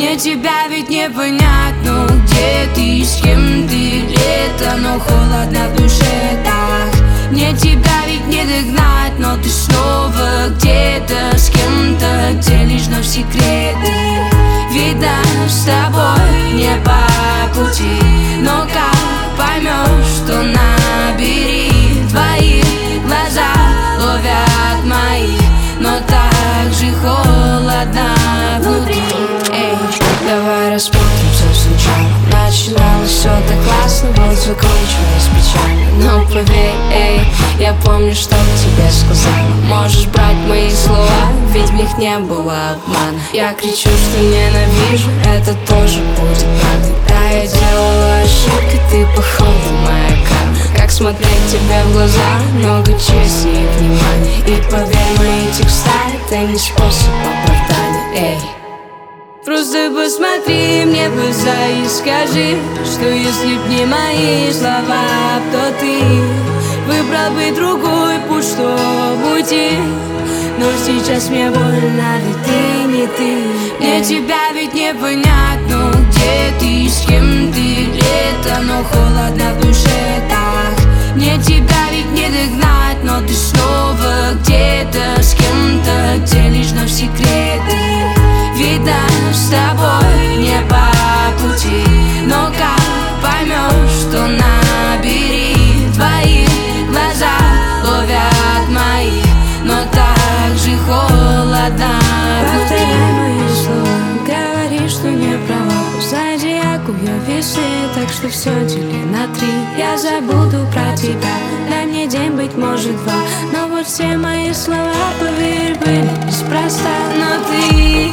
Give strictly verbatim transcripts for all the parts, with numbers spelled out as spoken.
Мне тебя ведь не понять, ну где ты, с кем ты, лето, но холодно в душе так. Мне тебя ведь не догнать, но ты снова где-то с кем-то делишь вновь секреты. Видно, с тобой не по пути, но как поймешь, что набери твои глаза ловят мои, но так же холодно внутри. Эй, давай рассмотрим все сначала. Начиналось все так классно, вот закончилось печально. Но поверь, эй, я помню, что тебе сказала. Можешь брать мои слова, ведь в них не было обмана. Я кричу, что ненавижу, это тоже будет правдой. Да, я делала ошибки, ты походу моя карма. Как смотреть тебе в глаза, много чести и внимания. И поверь, мои текста — это не способ оправдания, эй. Просто посмотри мне в глаза и скажи, что если б не мои слова, то ты выбрал бы другой путь, чтобы уйти. Но сейчас мне больно, ведь ты не ты. Мне тебя ведь не понять, ну где ты, с кем ты, лето, но холодно в душе так. Мне тебя ведь не догнать, но ты снова где-то с кем-то делишь вновь секреты. Видно, с тобой не по пути, но как поймешь, что набери твои глаза ловят мои, но так же холодно внутри. Повторяй мои слова, говори, что не права. За зодиаку я весы, так что все дели на три. Я забуду про тебя, дай мне день, быть может два. Но вот все мои слова, поверь, были неспроста. Но ты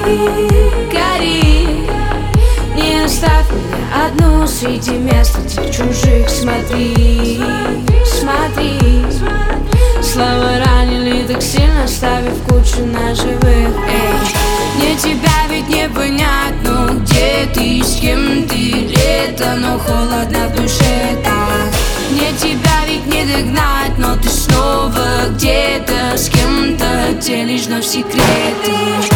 гори, не оставь меня одну среди мест этих чужих. Смотри, смотри, слова ранили так сильно, оставив кучу ножевых. Эй, мне тебя ведь не понять, ну где ты, с кем ты, лето, но холодно в душе так. Мне тебя ведь не догнать, но ты снова где-то с кем-то делишь вновь секреты.